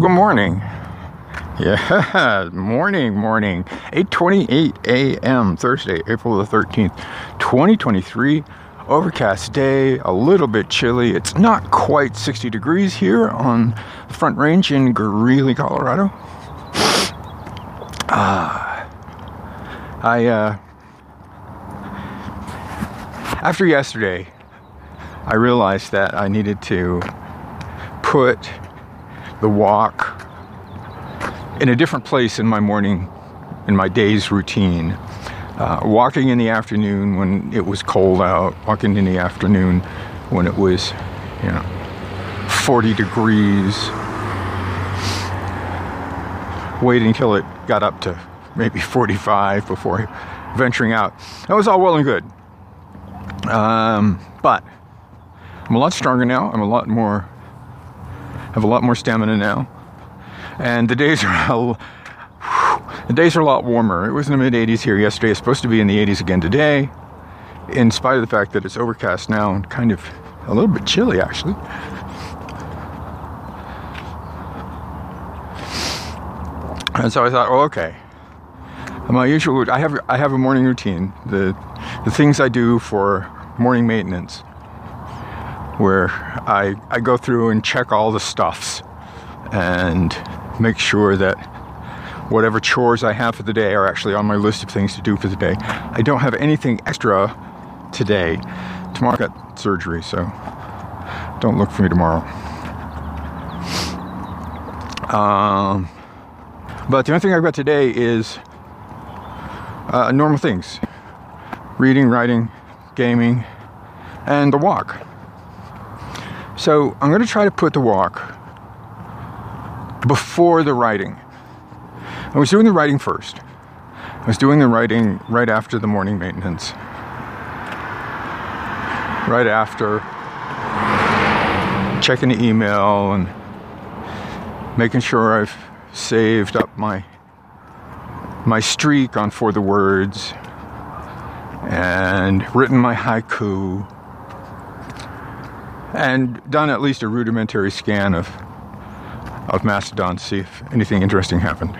good morning. Yeah, morning. 8:28 a.m. Thursday, April the 13th, 2023. Overcast day, a little bit chilly. It's not quite 60 degrees here on the Front Range in Greeley, Colorado. After yesterday, I realized that I needed to put the walk in a different place in my day's routine. Walking in the afternoon when it was cold out, walking in the afternoon when it was, 40 degrees, waiting until it got up to maybe 45 before venturing out. That was all well and good. But I'm a lot stronger now. I have a lot more stamina now. And the days are a lot warmer. It was in the mid-80s here yesterday. It's supposed to be in the 80s again today, in spite of the fact that it's overcast now and kind of a little bit chilly, actually. And so I thought, well, okay. My usual, I have a morning routine. The things I do for morning maintenance, where I go through and check all the stuffs and make sure that whatever chores I have for the day are actually on my list of things to do for the day. I don't have anything extra today. Tomorrow I got surgery, so don't look for me tomorrow. But the only thing I've got today is normal things. Reading, writing, gaming, and the walk. So I'm going to try to put the walk before the writing. I was doing the writing first. I was doing the writing right after the morning maintenance. Right after checking the email and making sure I've saved up my streak on For the Words and written my haiku and done at least a rudimentary scan of Mastodon to see if anything interesting happened.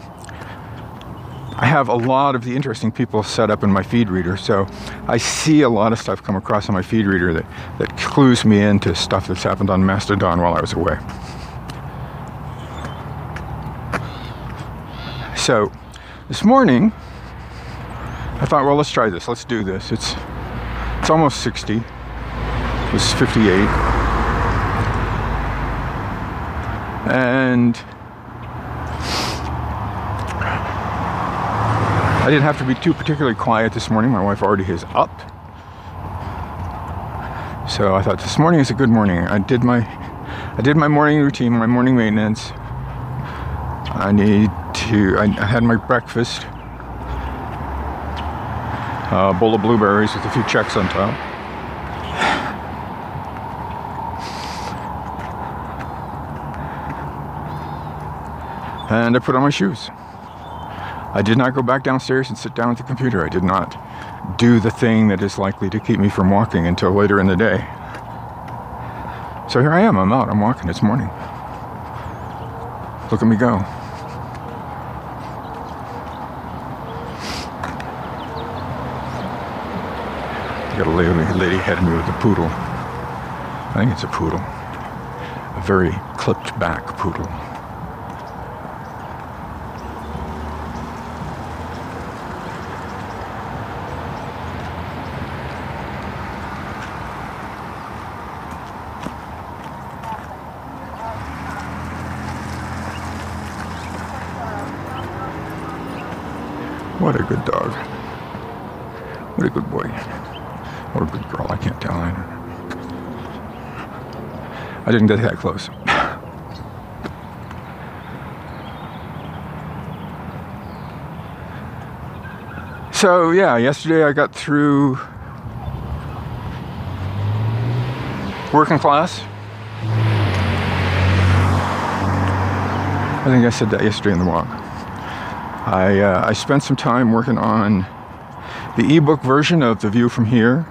I have a lot of the interesting people set up in my feed reader, so I see a lot of stuff come across on my feed reader that clues me into stuff that's happened on Mastodon while I was away. So this morning, I thought, well, let's try this. Let's do this. It's almost 60. It was 58. And I didn't have to be too particularly quiet this morning. My wife already is up. So I thought this morning is a good morning. I did my morning routine, my morning maintenance. I had my breakfast. A bowl of blueberries with a few checks on top. And I put on my shoes. I did not go back downstairs and sit down at the computer. I did not do the thing that is likely to keep me from walking until later in the day. So here I am. I'm out. I'm walking. It's morning. Look at me go. I got a lady ahead of me with a poodle. I think it's a poodle. A very clipped back poodle. What a good dog. What a good boy. Or a good girl, I can't tell either. I didn't get that close. So yeah, yesterday I got through working class. I think I said that yesterday in the walk. I spent some time working on the ebook version of The View from Here.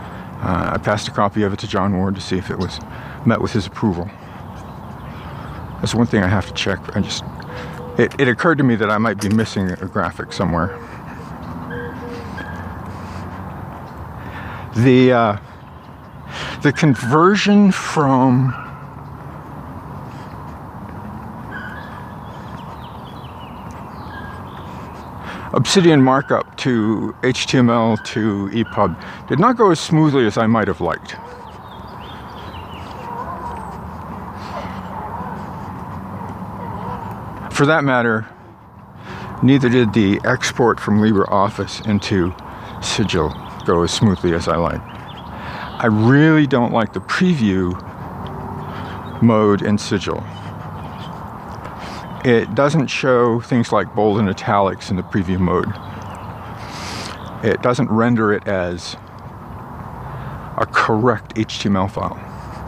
I passed a copy of it to John Ward to see if it was met with his approval. That's one thing I have to check. It occurred to me that I might be missing a graphic somewhere. The conversion from Obsidian markup to HTML to EPUB did not go as smoothly as I might have liked. For that matter, neither did the export from LibreOffice into Sigil go as smoothly as I like. I really don't like the preview mode in Sigil. It doesn't show things like bold and italics in the preview mode. It doesn't render it as a correct HTML file,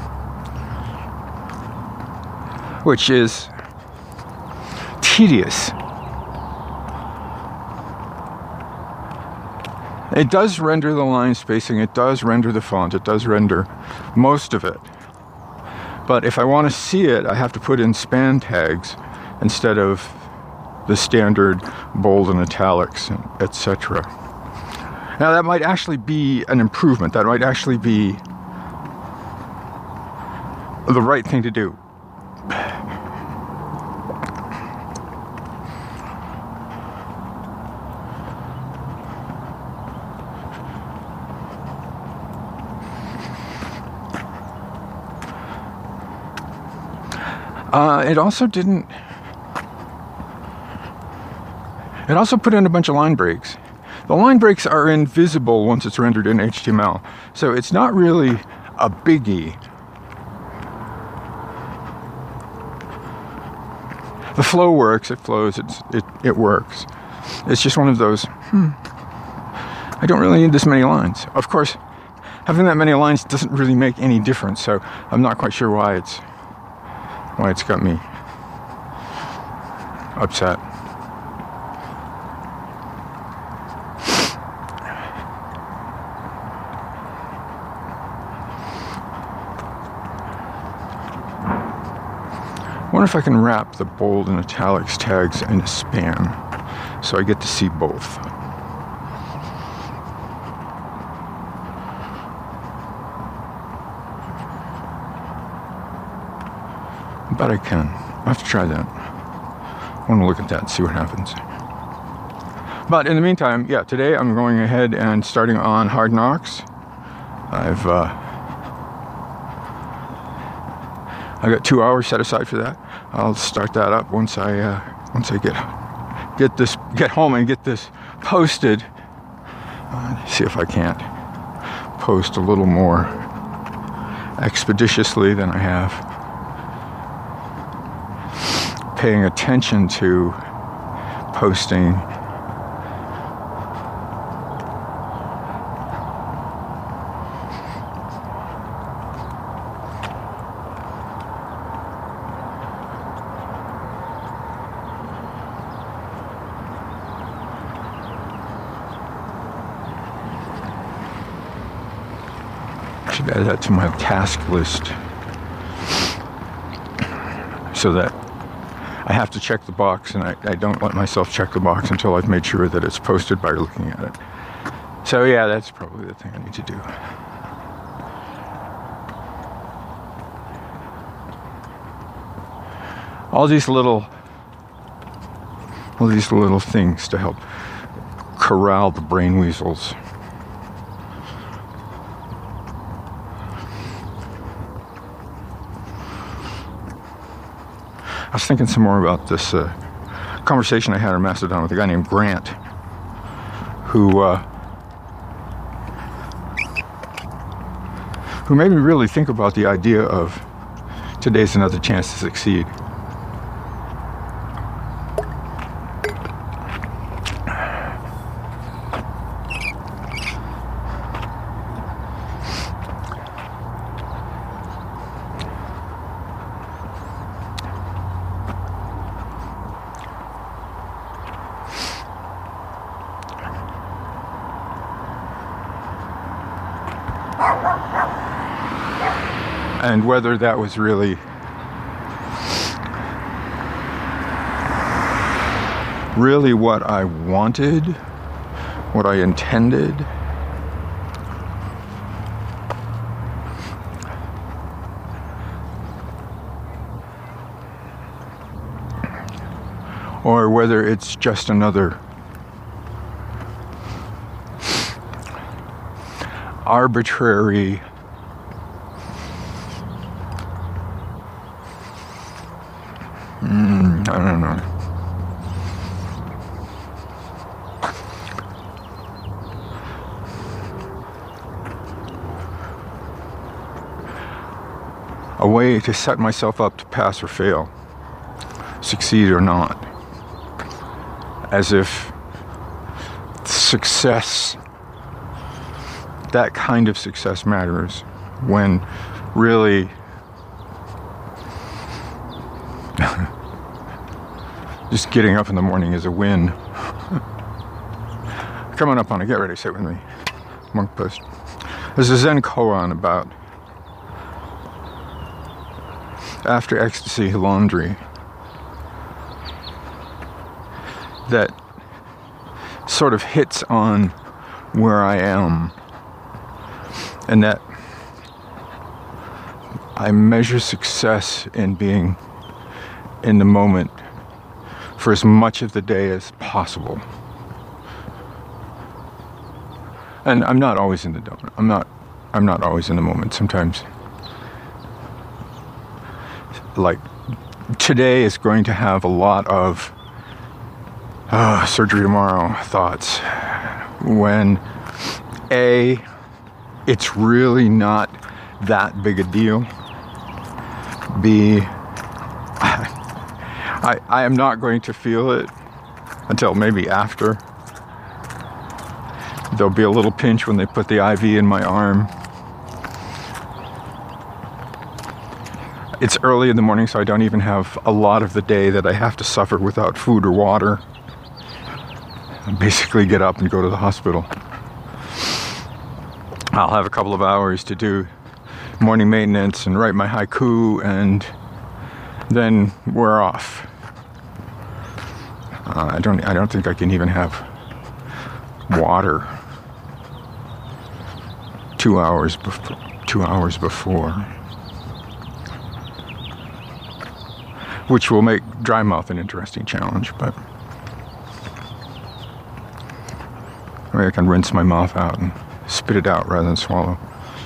which is tedious. It does render the line spacing, it does render the font, it does render most of it. But if I want to see it, I have to put in span tags instead of the standard bold and italics, etc. Now that might actually be an improvement. That might actually be the right thing to do. It also didn't. It also put in a bunch of line breaks. The line breaks are invisible once it's rendered in HTML, so it's not really a biggie. The flow works, it flows, it works. It's just one of those, I don't really need this many lines. Of course, having that many lines doesn't really make any difference, so I'm not quite sure why it's got me upset. I wonder if I can wrap the bold and italics tags in a span so I get to see both. I bet I can. I'll have to try that. I want to look at that and see what happens. But in the meantime, yeah, today I'm going ahead and starting on Hard Knocks. I got 2 hours set aside for that. I'll start that up once I get home and get this posted. See if I can't post a little more expeditiously than I have. Paying attention to posting. Should add that to my task list so that I have to check the box, and I don't let myself check the box until I've made sure that it's posted by looking at it. So yeah, that's probably the thing I need to do. All these little things to help corral the brain weasels. I was thinking some more about this conversation I had in Mastodon with a guy named Grant, who made me really think about the idea of today's another chance to succeed. And whether that was really really what I wanted, what I intended. Or whether it's just another arbitrary I don't know. A way to set myself up to pass or fail, succeed or not. As if success, that kind of success matters, when really just getting up in the morning is a win. Coming up on it, get ready, sit with me. Monk Post. There's a Zen koan about after ecstasy laundry that sort of hits on where I am, and that I measure success in being in the moment for as much of the day as possible. And I'm not always in the donut. I'm not always in the moment. Sometimes, like today is going to have a lot of surgery tomorrow thoughts, when it's really not that big a deal. B, I am not going to feel it until maybe after. There'll be a little pinch when they put the IV in my arm. It's early in the morning, so I don't even have a lot of the day that I have to suffer without food or water. I basically get up and go to the hospital. I'll have a couple of hours to do morning maintenance and write my haiku, and then we're off. I don't think I can even have water 2 hours before, which will make dry mouth an interesting challenge, but maybe I can rinse my mouth out and spit it out rather than swallow.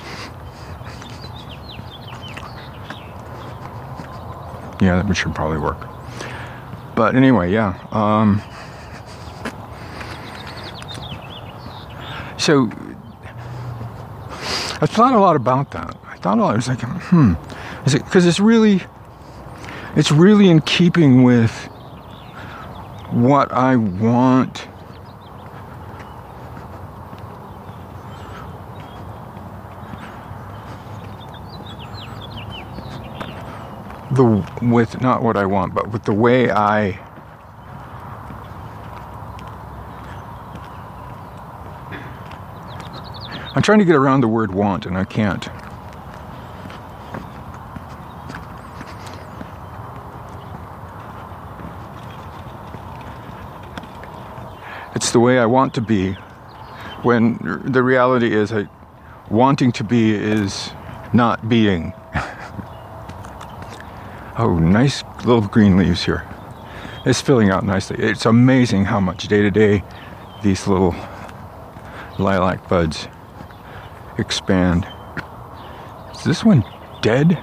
Yeah, that should probably work. But anyway, yeah. So I thought a lot about that. I was like, is it because it's really in keeping with what I want with not what I want, but with the way I'm trying to get around the word want, and I can't. It's the way I want to be, when the reality is wanting to be is not being. Oh, nice little green leaves here. It's filling out nicely. It's amazing how much day to day these little lilac buds expand. Is this one dead?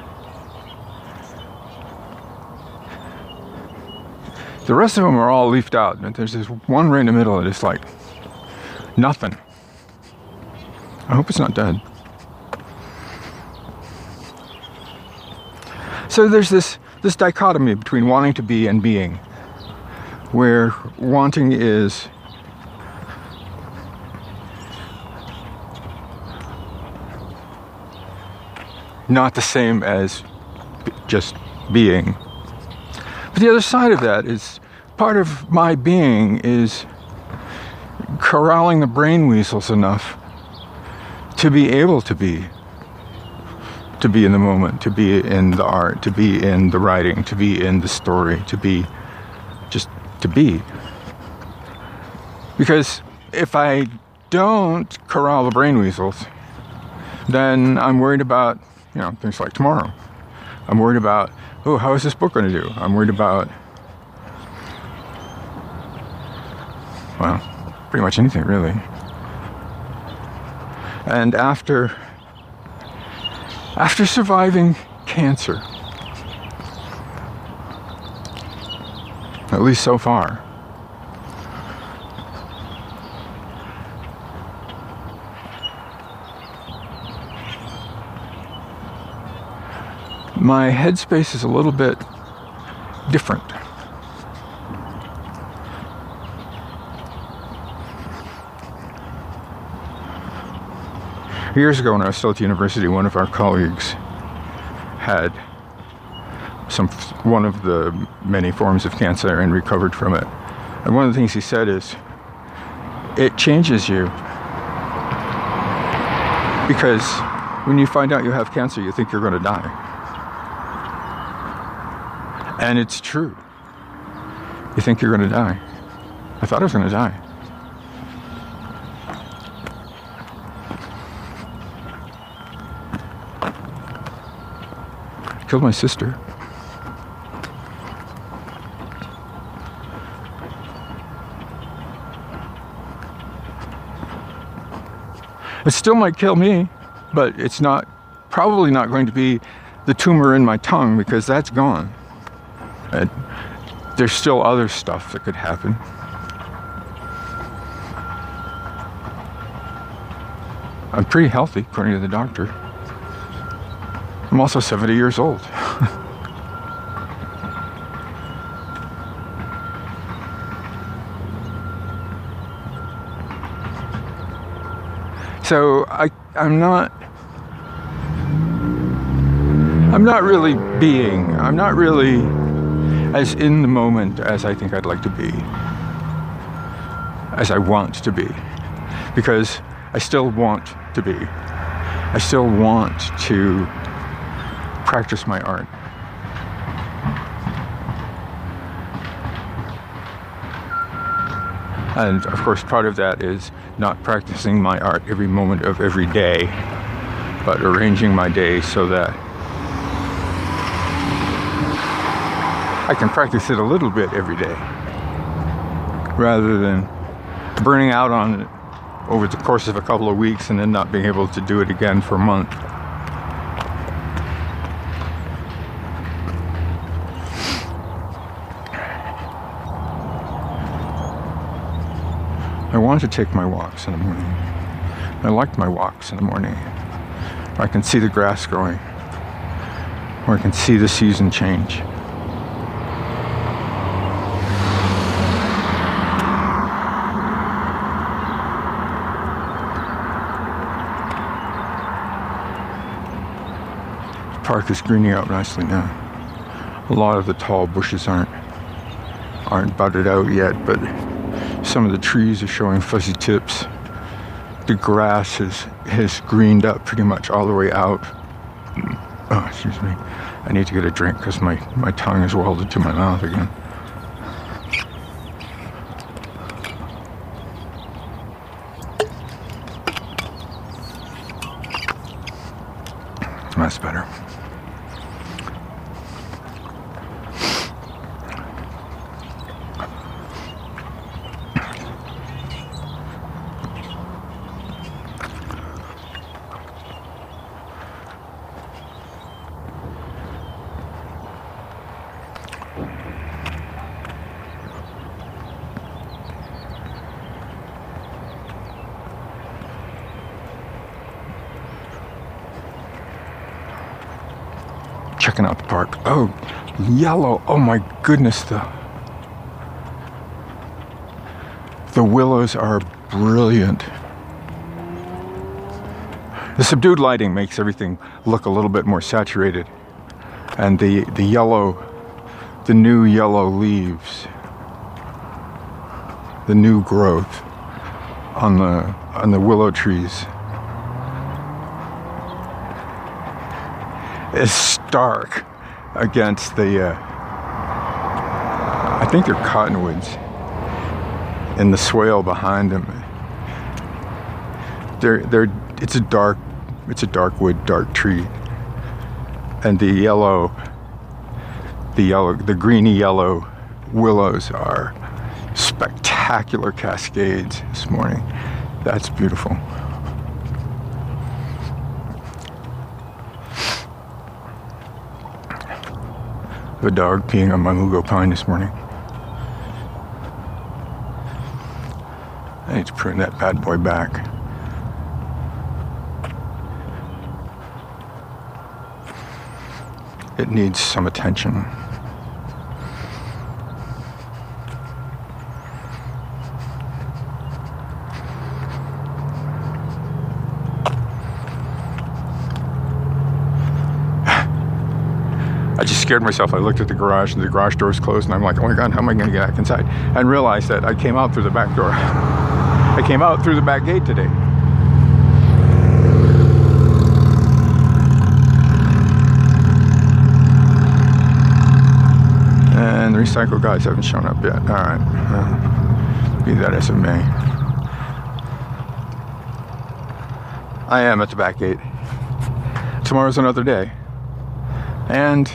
The rest of them are all leafed out, but there's this one right in the middle that is like nothing. I hope it's not dead. So there's this dichotomy between wanting to be and being, where wanting is not the same as just being. But the other side of that is part of my being is corralling the brain weasels enough to be able to be in the moment, to be in the art, to be in the writing, to be in the story, to be just to be. Because if I don't corral the brain weasels, then I'm worried about, things like tomorrow. I'm worried about, how is this book going to do? I'm worried about, well, pretty much anything, really. And after surviving cancer, at least so far, my headspace is a little bit different. Years ago when I was still at the university, one of our colleagues had one of the many forms of cancer and recovered from it. And one of the things he said is, it changes you. Because when you find out you have cancer, you think you're going to die. And it's true. You think you're going to die. I thought I was going to die. Killed my sister. It still might kill me, but it's probably not going to be the tumor in my tongue, because that's gone. And there's still other stuff that could happen. I'm pretty healthy, according to the doctor. I'm also 70 years old. So I'm not really as in the moment as I think I'd like to be, as I want to be, because I still want to be. I still want to practice my art. And of course, part of that is not practicing my art every moment of every day, but arranging my day so that I can practice it a little bit every day, rather than burning out on it over the course of a couple of weeks and then not being able to do it again for a month. I want to take my walks in the morning. I like my walks in the morning. I can see the grass growing, or I can see the season change. The park is greening out nicely now. A lot of the tall bushes aren't budded out yet, but some of the trees are showing fuzzy tips. The grass has greened up pretty much all the way out. Oh, excuse me. I need to get a drink because my tongue is welded to my mouth again. That's better. Checking out the park. Oh, yellow. Oh my goodness, the willows are brilliant. The subdued lighting makes everything look a little bit more saturated, and the new yellow leaves, the new growth on the willow trees is stark against the I think they're cottonwoods. in the swale behind them. It's a dark wood, dark tree, and the greeny yellow willows are spectacular cascades this morning. That's beautiful. The dog peeing on my mugo pine this morning. I need to prune that bad boy back. It needs some attention. I just scared myself. I looked at the garage and the garage door was closed, and I'm like, oh my God, how am I going to get back inside? And realized that I came out through the back door. I came out through the back gate today. And the recycle guys haven't shown up yet. All right, be that as it may. I am at the back gate. Tomorrow's another day. And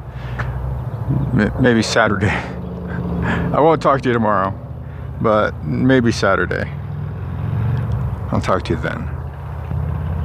maybe Saturday. I won't talk to you tomorrow, but maybe Saturday. I'll talk to you then.